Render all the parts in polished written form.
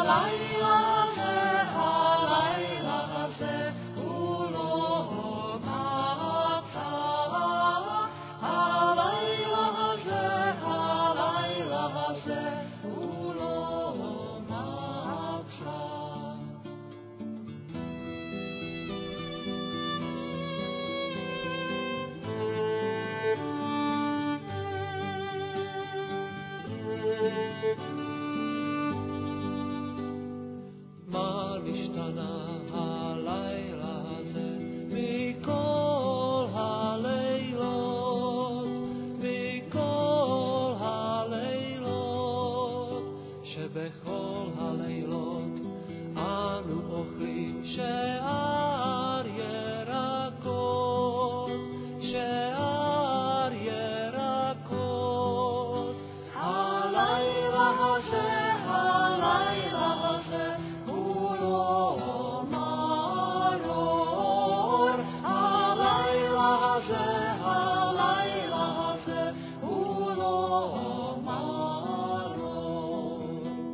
מה נשתנה הלילה הזה מכל הלילות, מכל הלילות, שבכל הלילות אנו אוכלים שאר ירקות, שאר ירקות. הלילה הזה, הלילה הזה הוא לא מרור, הלילה הזה, הלילה הזה הוא לא מרור.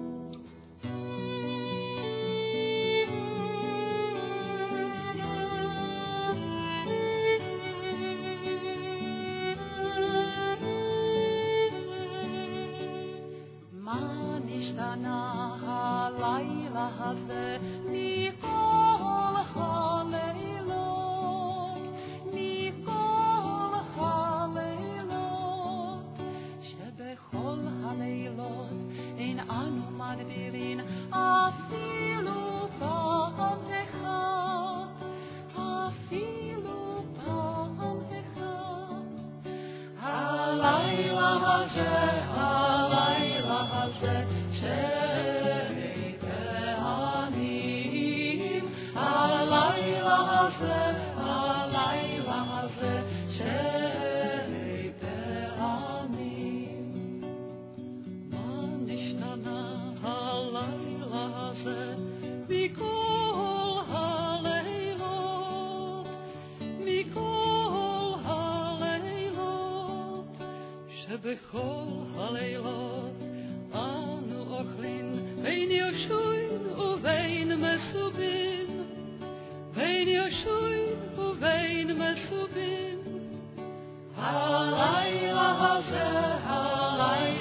מה נשתנה הלילה הזה מכל הלילות, מכל הלילות, שבכל הלילות אין אנו מדבירים אפילו פעם אחת, אפילו פעם אחת. הלילה הזה, הלילה הזה, שני פעמים, הלילה הזה, הלילה הזה, שני פעמים. מה נשתנה הלילה הזה מכל הלילות, מכל הלילות, שבכל הלילות אנו אוכלים בין יושבים ובין מסובים, בין יושבים ובין מסובים. הלילה הזה, הלילה